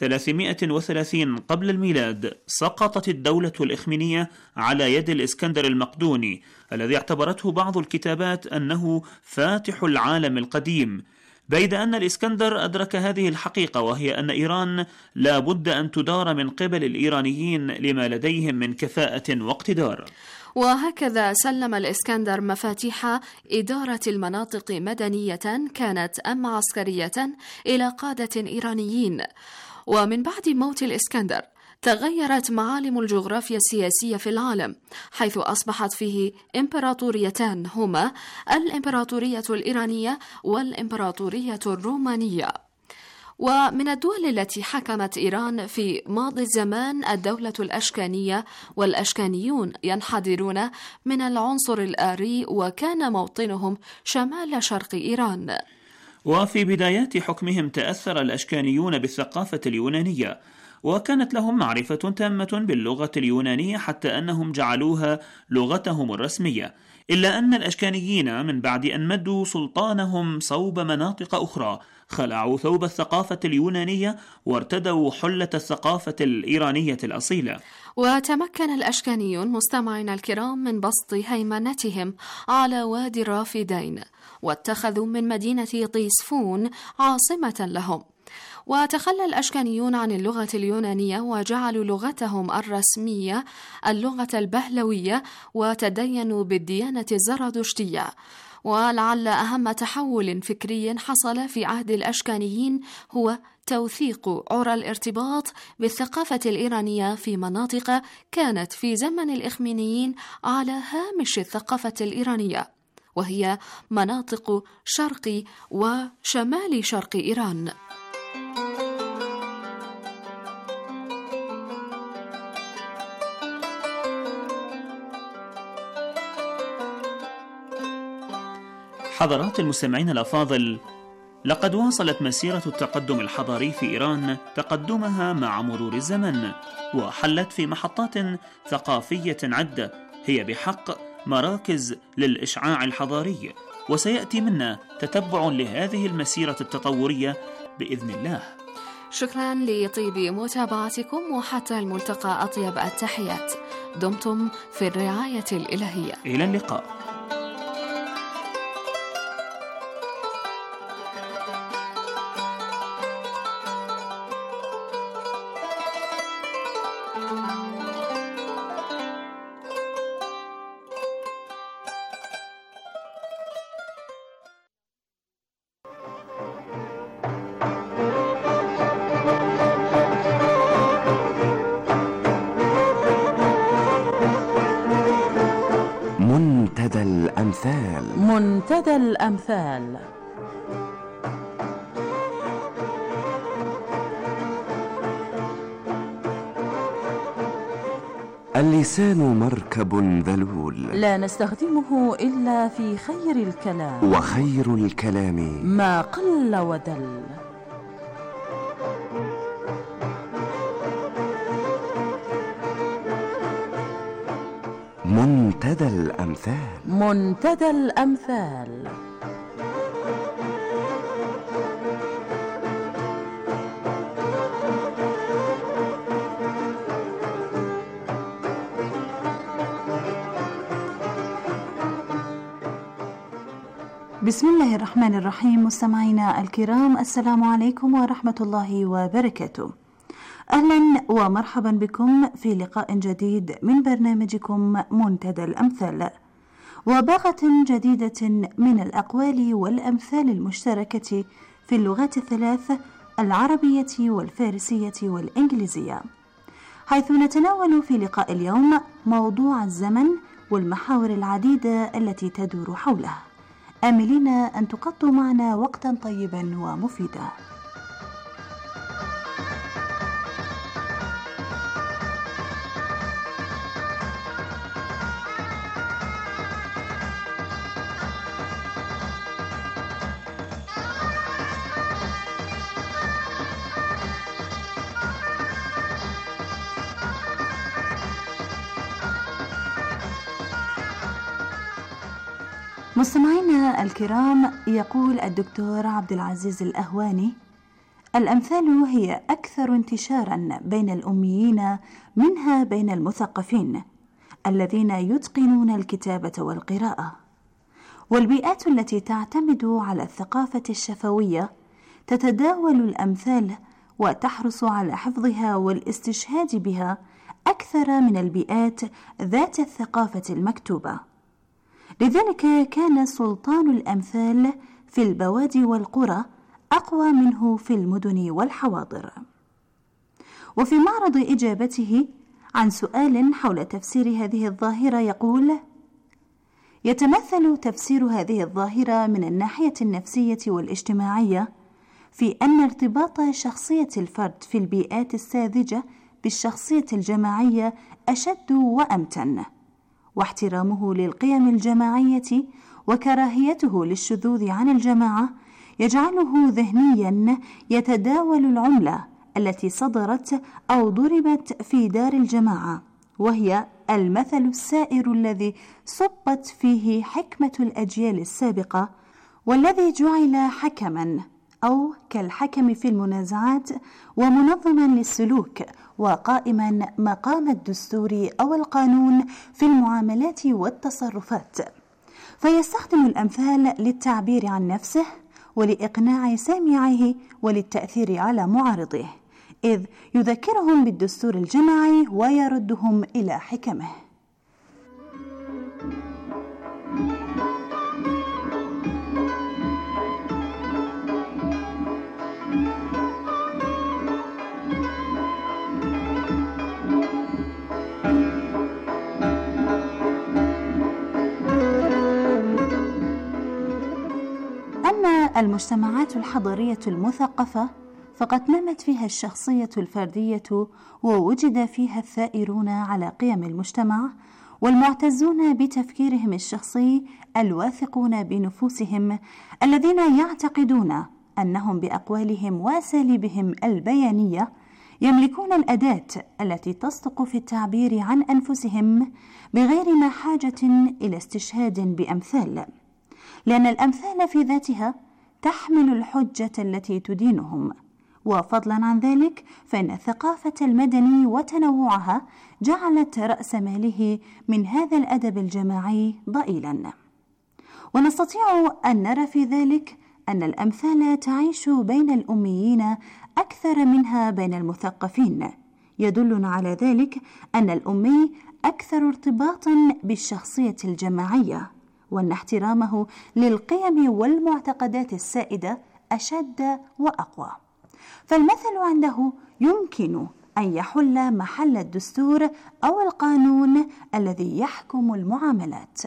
330 قبل الميلاد سقطت الدولة الإخمينية على يد الإسكندر المقدوني، الذي اعتبرته بعض الكتابات أنه فاتح العالم القديم، بيد أن الإسكندر أدرك هذه الحقيقة، وهي أن إيران لا بد أن تدار من قبل الإيرانيين لما لديهم من كفاءة واقتدار. وهكذا سلم الإسكندر مفاتيح إدارة المناطق مدنية كانت أم عسكرية إلى قادة إيرانيين. ومن بعد موت الإسكندر تغيرت معالم الجغرافيا السياسية في العالم، حيث أصبحت فيه إمبراطوريتان، هما الإمبراطورية الإيرانية والإمبراطورية الرومانية. ومن الدول التي حكمت إيران في ماضي الزمان الدولة الأشكانية، والأشكانيون ينحدرون من العنصر الآري، وكان موطنهم شمال شرق إيران. وفي بدايات حكمهم تأثر الأشكانيون بالثقافة اليونانية، وكانت لهم معرفة تامة باللغة اليونانية حتى أنهم جعلوها لغتهم الرسمية، إلا أن الأشكانيين من بعد أن مدوا سلطانهم صوب مناطق أخرى خلعوا ثوب الثقافة اليونانية وارتدوا حلة الثقافة الإيرانية الأصيلة. وتمكن الأشكانيون مستمعين الكرام من بسط هيمنتهم على وادي الرافدين، واتخذوا من مدينة طيسفون عاصمة لهم. وتخلى الأشكانيون عن اللغة اليونانية وجعلوا لغتهم الرسمية اللغة البهلوية، وتدينوا بالديانة الزرادشتية. ولعل أهم تحول فكري حصل في عهد الأشكانيين هو توثيق عرى الارتباط بالثقافة الإيرانية في مناطق كانت في زمن الإخمينيين على هامش الثقافة الإيرانية، وهي مناطق شرق وشمال شرق إيران. حضرات المستمعين الأفاضل، لقد واصلت مسيرة التقدم الحضاري في إيران تقدمها مع مرور الزمن، وحلت في محطات ثقافية عدة هي بحق مراكز للإشعاع الحضاري، وسيأتي منا تتبع لهذه المسيرة التطورية بإذن الله. شكرا لطيب متابعتكم، وحتى الملتقى أطيب التحيات. دمتم في الرعاية الإلهية. إلى اللقاء. منتدى الأمثال. منتدى الأمثال. اللسان مركب ذلول لا نستخدمه إلا في خير الكلام، وخير الكلام ما قل ودل. منتدى الأمثال. منتدى الأمثال. بسم الله الرحمن الرحيم. مستمعينا الكرام، السلام عليكم ورحمة الله وبركاته. أهلا ومرحبا بكم في لقاء جديد من برنامجكم منتدى الأمثال، وباغة جديدة من الأقوال والأمثال المشتركة في اللغات الثلاث العربية والفارسية والإنجليزية، حيث نتناول في لقاء اليوم موضوع الزمن والمحاور العديدة التي تدور حوله، آملين أن تقضوا معنا وقتا طيبا ومفيدا. مستمعينا الكرام، يقول الدكتور عبد العزيز الأهواني: الأمثال هي أكثر انتشارا بين الأميين منها بين المثقفين الذين يتقنون الكتابة والقراءة. والبيئات التي تعتمد على الثقافة الشفوية تتداول الأمثال وتحرص على حفظها والاستشهاد بها أكثر من البيئات ذات الثقافة المكتوبة. لذلك كان سلطان الأمثال في البوادي والقرى أقوى منه في المدن والحواضر. وفي معرض إجابته عن سؤال حول تفسير هذه الظاهرة يقول: يتمثل تفسير هذه الظاهرة من الناحية النفسية والاجتماعية في أن ارتباط شخصية الفرد في البيئات الساذجة بالشخصية الجماعية أشد وأمتن، واحترامه للقيم الجماعية وكراهيته للشذوذ عن الجماعة يجعله ذهنيا يتداول العملة التي صدرت أو ضربت في دار الجماعة، وهي المثل السائر الذي صبت فيه حكمة الأجيال السابقة، والذي جعل حكما أو كالحكم في المنازعات ومنظما للسلوك وقائما مقام الدستور أو القانون في المعاملات والتصرفات، فيستخدم الأمثال للتعبير عن نفسه ولإقناع سامعيه وللتأثير على معارضه، إذ يذكرهم بالدستور الجماعي ويردهم إلى حكمه. أما المجتمعات الحضارية المثقفة فقد نمت فيها الشخصية الفردية، ووجد فيها الثائرون على قيم المجتمع والمعتزون بتفكيرهم الشخصي الواثقون بنفوسهم، الذين يعتقدون أنهم بأقوالهم وأساليبهم البيانية يملكون الأداة التي تصدق في التعبير عن أنفسهم بغير ما حاجة إلى استشهاد بأمثال، لأن الأمثال في ذاتها تحمل الحجة التي تدينهم. وفضلا عن ذلك فإن الثقافة المدني وتنوعها جعلت رأس ماله من هذا الأدب الجماعي ضئيلا. ونستطيع أن نرى في ذلك أن الأمثال تعيش بين الأميين أكثر منها بين المثقفين، يدلنا على ذلك أن الأمي أكثر ارتباطا بالشخصية الجماعية، وأن احترامه للقيم والمعتقدات السائدة أشد وأقوى، فالمثل عنده يمكن أن يحل محل الدستور أو القانون الذي يحكم المعاملات.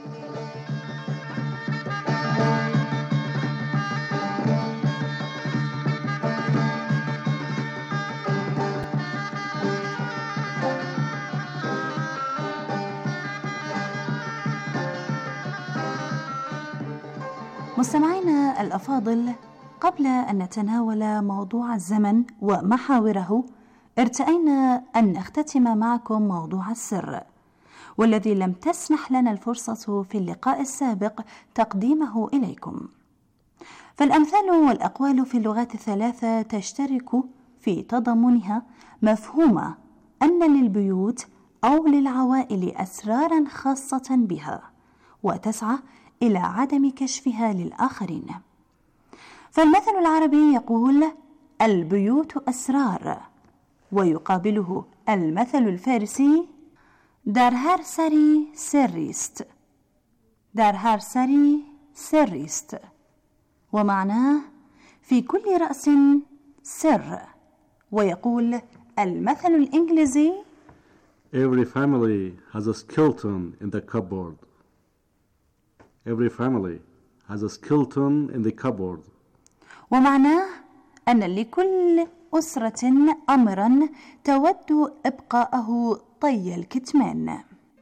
مستمعينا الأفاضل، قبل أن نتناول موضوع الزمن ومحاوره، ارتأينا أن نختتم معكم موضوع السر، والذي لم تسنح لنا الفرصة في اللقاء السابق تقديمه إليكم. فالأمثال والأقوال في اللغات الثلاثة تشترك في تضمنها مفهوم أن للبيوت أو للعوائل أسرارا خاصة بها، وتسعى إلى عدم كشفها للآخرين. فالمثل العربي يقول: البيوت أسرار، ويقابله المثل الفارسي: در هر سری سری است، در هر سری سری است، ومعناه في كل رأس سر. ويقول المثل الإنجليزي: Every family has a skeleton in the cupboard. Every family has a skeleton in the cupboard. ومعناه أن لكل أسرة أمرا تود إبقاءه طي الكتمان.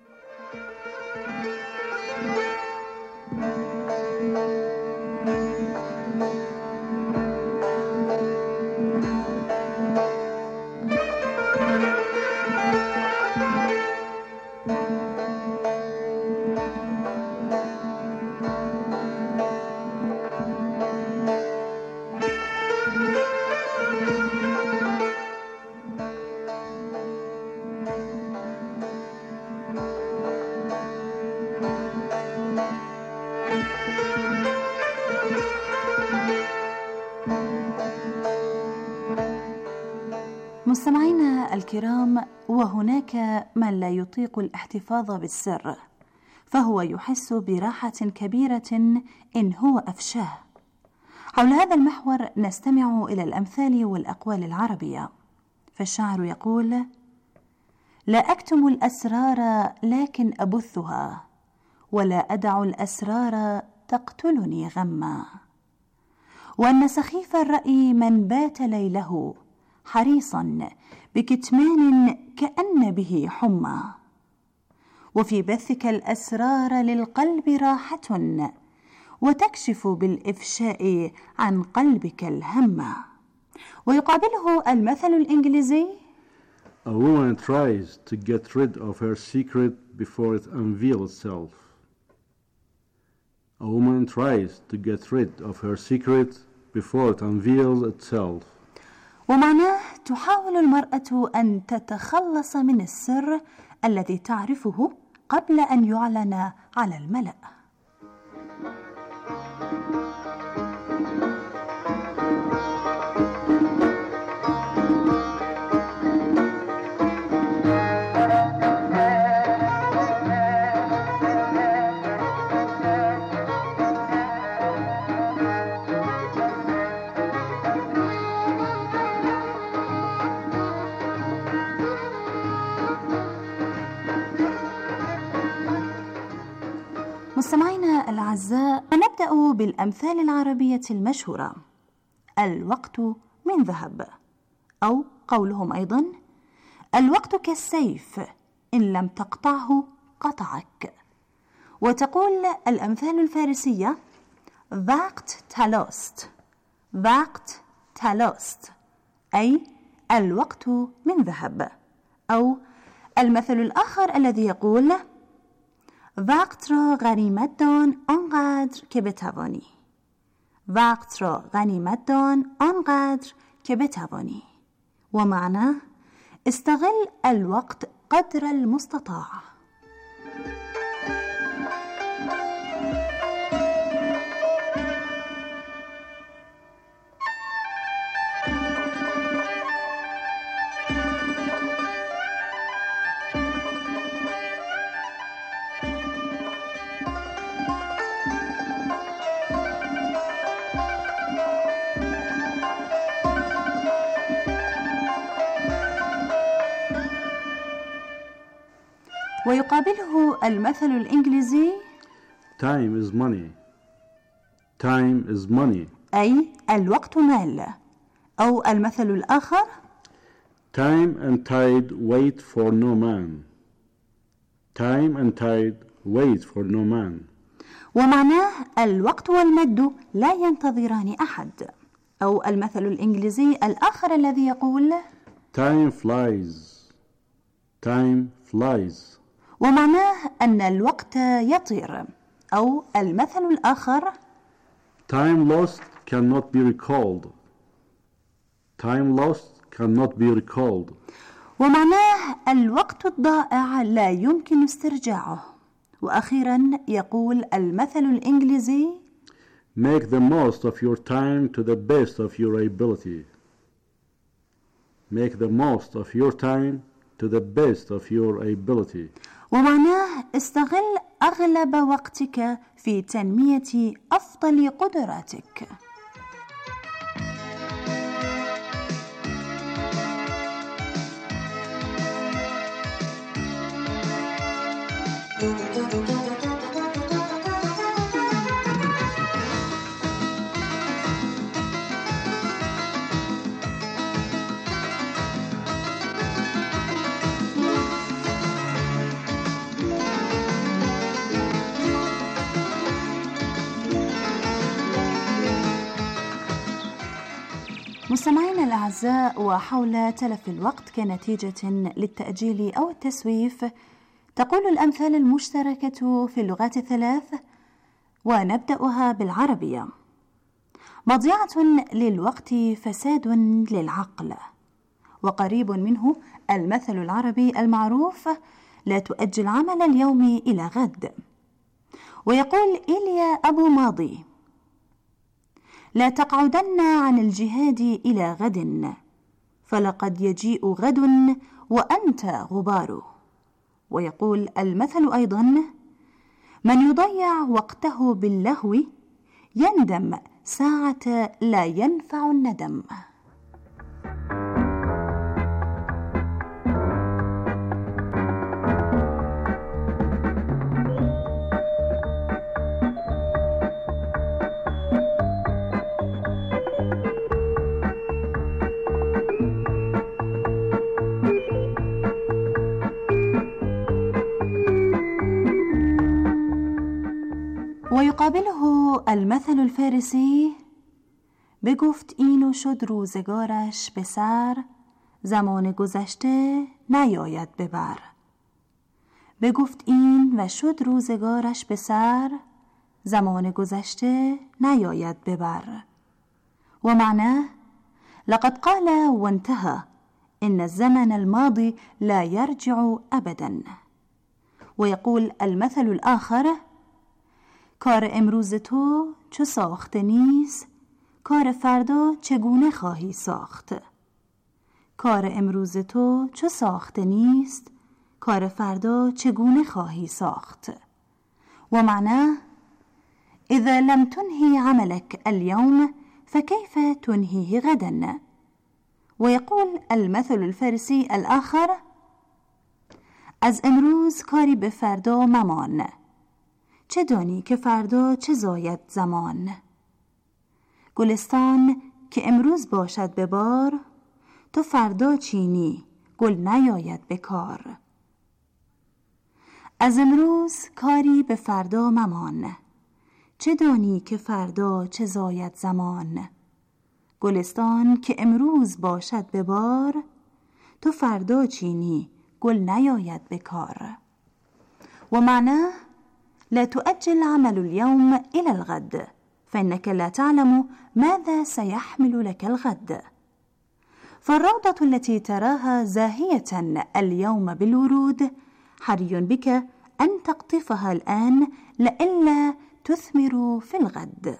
مستمعينا الكرام، وهناك من لا يطيق الاحتفاظ بالسر، فهو يحس براحة كبيرة إن هو أفشاه. حول هذا المحور نستمع إلى الأمثال والأقوال العربية. فالشاعر يقول: لا أكتم الأسرار لكن أبثها، ولا أدع الأسرار تقتلني غما، وأن سخيف الرأي من بات ليله حريصا بكتمان كأن به حمى، وفي بثك الأسرار للقلب راحة، وتكشف بالإفشاء عن قلبك الهم. ويقابله المثل الإنجليزي: A woman tries to get rid of her secret before it unveils itself. A woman tries to get rid of her secret before it unveils itself. ومعناه تحاول المرأة أن تتخلص من السر الذي تعرفه قبل أن يعلن على الملأ. مستمعينا الأعزاء، نبدأ بالأمثال العربية المشهورة. الوقت من ذهب، أو قولهم أيضا: الوقت كالسيف إن لم تقطعه قطعك. وتقول الأمثال الفارسية: وقت تلوست، وقت تلوست، أي الوقت من ذهب. أو المثل الآخر الذي يقول: وقت را غنیمت دان آنقدر که بتوانی. وقت را غنیمت دان آنقدر که بتوانی. ومعناه استغل الوقت قدر المستطاع. ويقابله المثل الإنجليزي: Time is money. Time is money. أي الوقت مال. أو المثل الآخر: Time and tide wait for no man. Time and tide wait for no man. ومعناه الوقت والمد لا ينتظران أحد. أو المثل الإنجليزي الآخر الذي يقول: Time flies. Time flies. ومعناه أن الوقت يطير. أو المثل الآخر: Time lost cannot be recalled. Time lost cannot be recalled. ومعناه الوقت الضائع لا يمكن استرجاعه. وأخيرا يقول المثل الإنجليزي: Make the most of your time to the best of your ability. Make the most of your time to the best of your ability. ومعناه استغل أغلب وقتك في تنمية أفضل قدراتك. مستمعينا الأعزاء، وحول تلف الوقت كنتيجة للتأجيل أو التسويف، تقول الأمثال المشتركة في اللغات الثلاث، ونبدأها بالعربية: مضيعة للوقت فساد للعقل. وقريب منه المثل العربي المعروف: لا تؤجل عمل اليوم إلى غد. ويقول إيليا أبو ماضي: لا تقعدن عن الجهاد إلى غد، فلقد يجيء غد وأنت غبار. ويقول المثل أيضا: من يضيع وقته باللهو يندم ساعة لا ينفع الندم. ويقابله المثل الفارسي: بگفت این و شد روزگارش به سر، زمان گذشته نیاید به بر. بگفت این و شد روزگارش به سر، زمان گذشته نیاید به بر. ومعناه لقد قال وانتهى إن الزمن الماضي لا يرجع أبدا. ويقول المثل الآخر کار امروز تو چو ساخته نیست، کار فردا چگونه خواهی ساخت. کار امروز تو چو ساخته نیست، کار فردا چگونه خواهی ساخت. ومعناه إذا لم تنهي عملك اليوم فكيف تنهيه غدا. ويقول المثل الفارسي الآخر از امروز کاری به فردا ممان، چه دانی که فردا چه زاید زمان. گلستان که امروز باشد به بار، تو فردا چینی گل نیاید به کار. از امروز کاری به فردا ممان، چه دانی که فردا چه زاید زمان. گلستان که امروز باشد به بار، تو فردا چینی گل نیاید به کار. ومعناه لا تؤجل عمل اليوم إلى الغد فإنك لا تعلم ماذا سيحمل لك الغد. فالروضة التي تراها زاهية اليوم بالورود حري بك أن تقطفها الآن لئلا تثمر في الغد.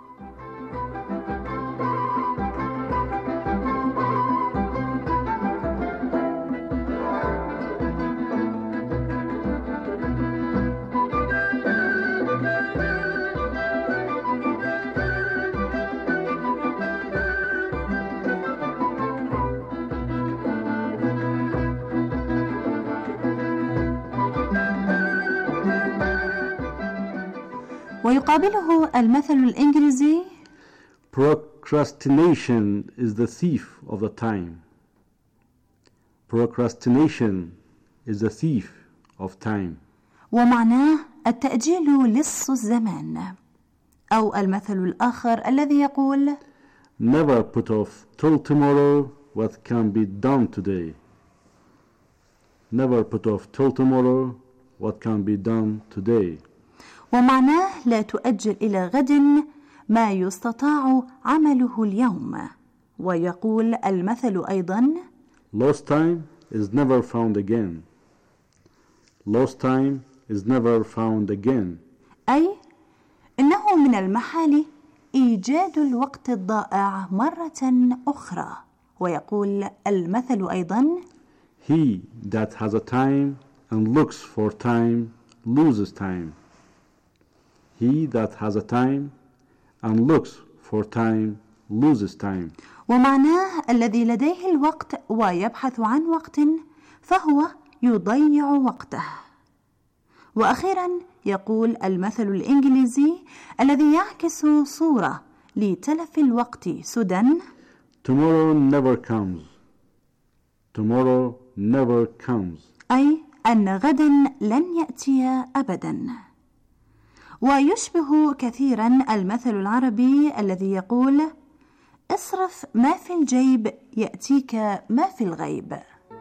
ويقابله المثل الإنجليزي Procrastination is the thief of the time. Procrastination is the thief of time. ومعناه التأجيل لص الزمان. أو المثل الآخر الذي يقول Never put off till tomorrow what can be done today. Never put off till tomorrow what can be done today. ومعناه لا تؤجل إلى غد ما يستطاع عمله اليوم. ويقول المثل أيضا Lost time is never found again. Lost time is never found again. أي إنه من المحال إيجاد الوقت الضائع مرة أخرى. ويقول المثل أيضا He that has a time and looks for time loses time. He that has a time and looks for time loses time. ومعناه الذي لديه الوقت ويبحث عن وقت فهو يضيع وقته. وأخيرا يقول المثل الإنجليزي الذي يعكس صورة لتلف الوقت سدى Tomorrow never comes. Tomorrow never comes. أي أن غدا لن يأتي أبدا. ويشبه كثيرا المثل العربي الذي يقول اصرف ما في الجيب يأتيك ما في الغيب.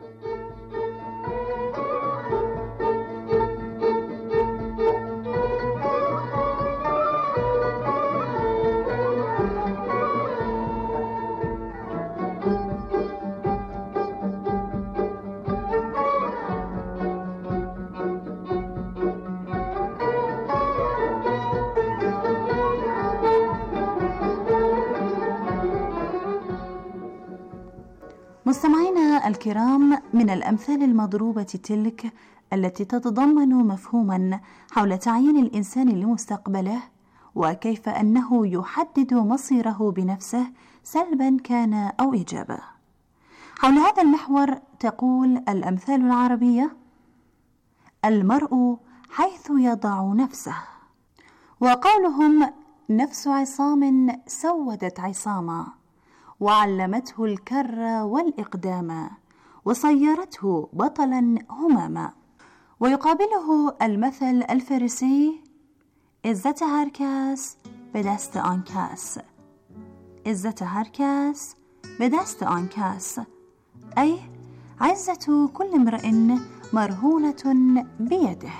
مستمعينا الكرام، من الأمثال المضروبة تلك التي تتضمن مفهوما حول تعيين الإنسان لمستقبله وكيف أنه يحدد مصيره بنفسه سلبا كان أو إيجابا. حول هذا المحور تقول الأمثال العربية: المرء حيث يضع نفسه. وقولهم: نفس عصام سودت عصاما، وعلمته الكر والإقدام، وصيرته بطلا هماما. ويقابله المثل الفارسي: عزت هر کس به دست آن کس. عزت هر کس به دست آن کس. أي عزة كل امرئ مرهونة بيده.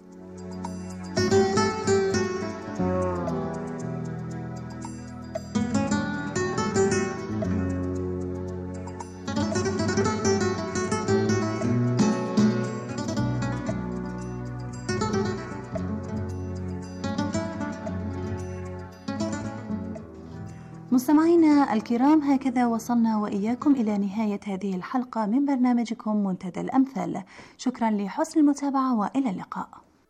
مستمعينا الكرام، هكذا وصلنا وإياكم إلى نهاية هذه الحلقة من برنامجكم منتدى الأمثال. شكرا لحسن المتابعة وإلى اللقاء.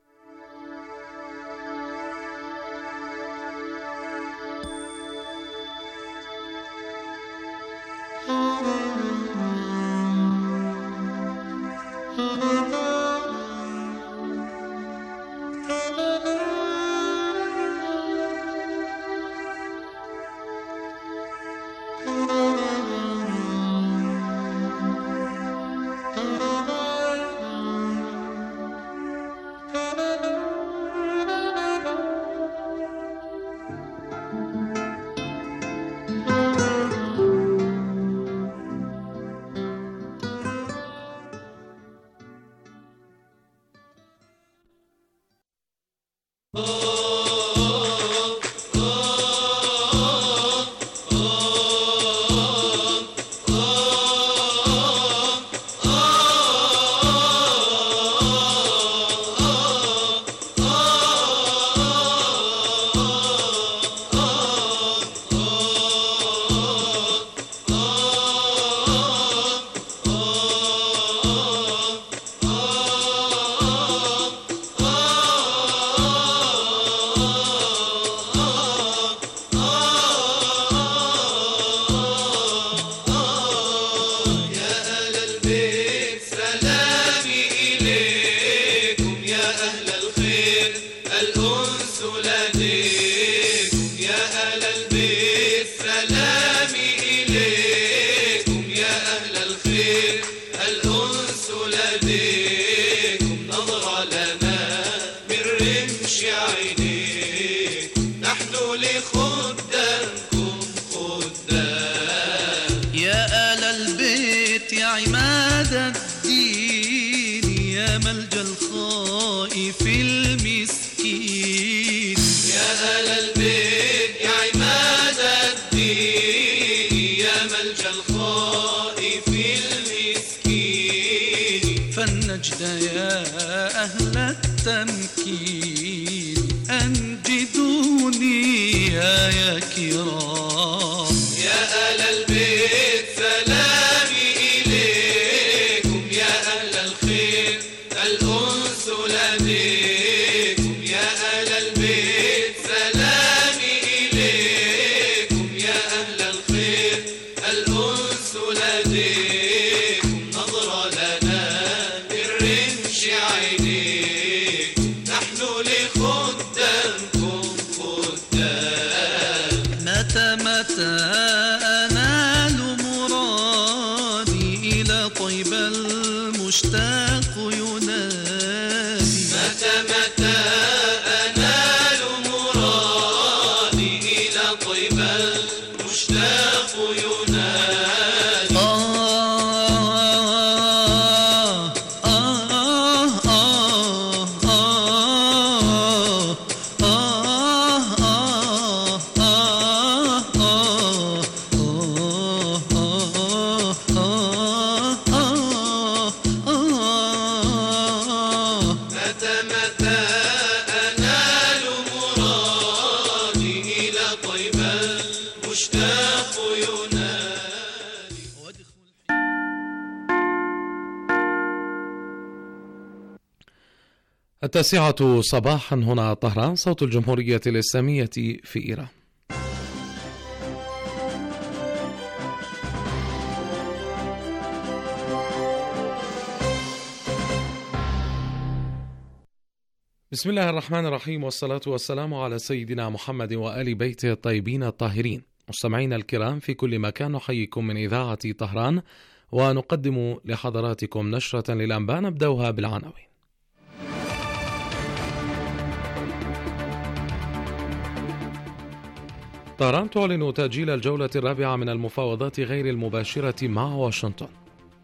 التاسعة صباحا هنا طهران، صوت الجمهورية الإسلامية في إيران. بسم الله الرحمن الرحيم، والصلاة والسلام على سيدنا محمد وآل بيته الطيبين الطاهرين. مستمعينا الكرام في كل مكان، نحييكم من إذاعة طهران ونقدم لحضراتكم نشرة للأنباء نبدأها بالعناوين. طهران تعلن تأجيل الجولة الرابعة من المفاوضات غير المباشرة مع واشنطن.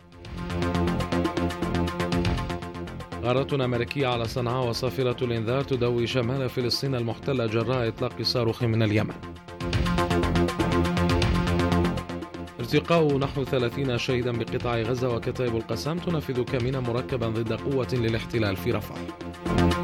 غارات أمريكية على صنعاء وصافرة الإنذار تدوي شمال فلسطين المحتلة جراء إطلاق صاروخ من اليمن. ارتقاء نحو 30 شهيدا بقطاع غزة، وكتائب القسام تنفذ كمينا مركبا ضد قوة للاحتلال في رفح.